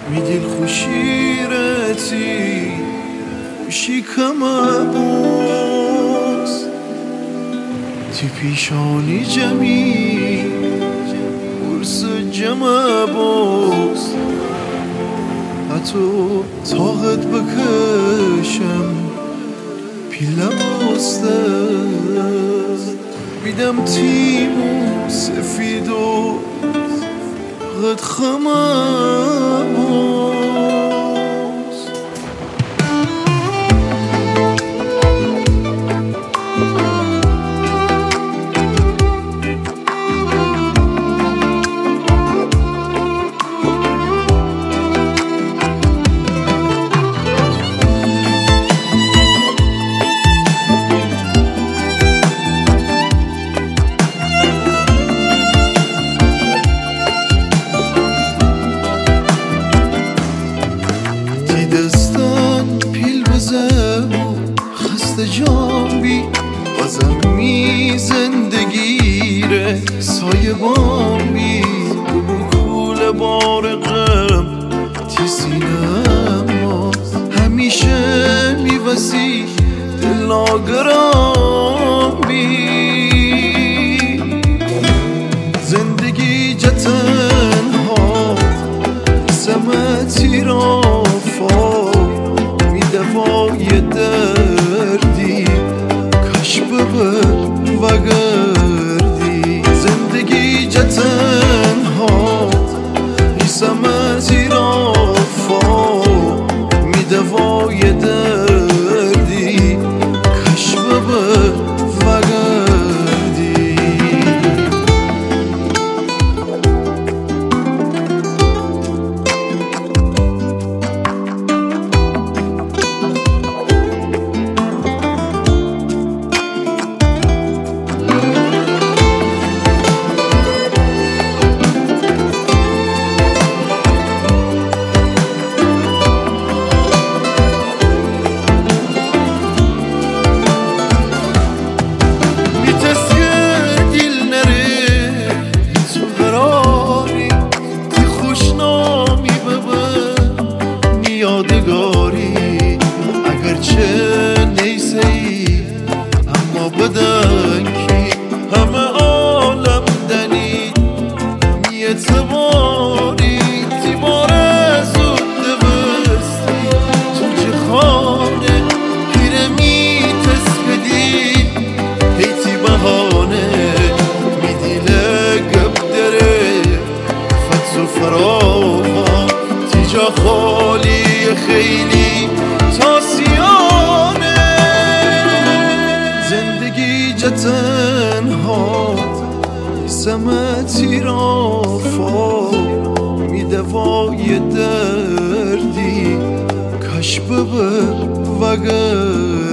میدل خوشیرتی خوشی کمبوس تی پیشانی جمی برس جمع بوس حتی طاقت بکشم پیلم بسته میدم تیمو سفید و قد خمم خسته جام بی بازم می زندگیره سایه بام بی بکول بار غم تی سینم همیشه میوسی دلاگرام بی زندگی جتن ها سمتی را دوای دردی کاش و گردی زندگی تنها سمتی را می دوای دردی کاش و گردی یادگاری اگرچه نیسه ای اما بدن کی همه عالم دنی میتواری تیمار زود دوستی تو چه خانه پیره میتسپدی هیتی بهانه میدیله گب دره فتس و فراغا تیجا خالی خیلی تاسیانه زندگی تنها سمتی را می دوای دردی کاش و گردی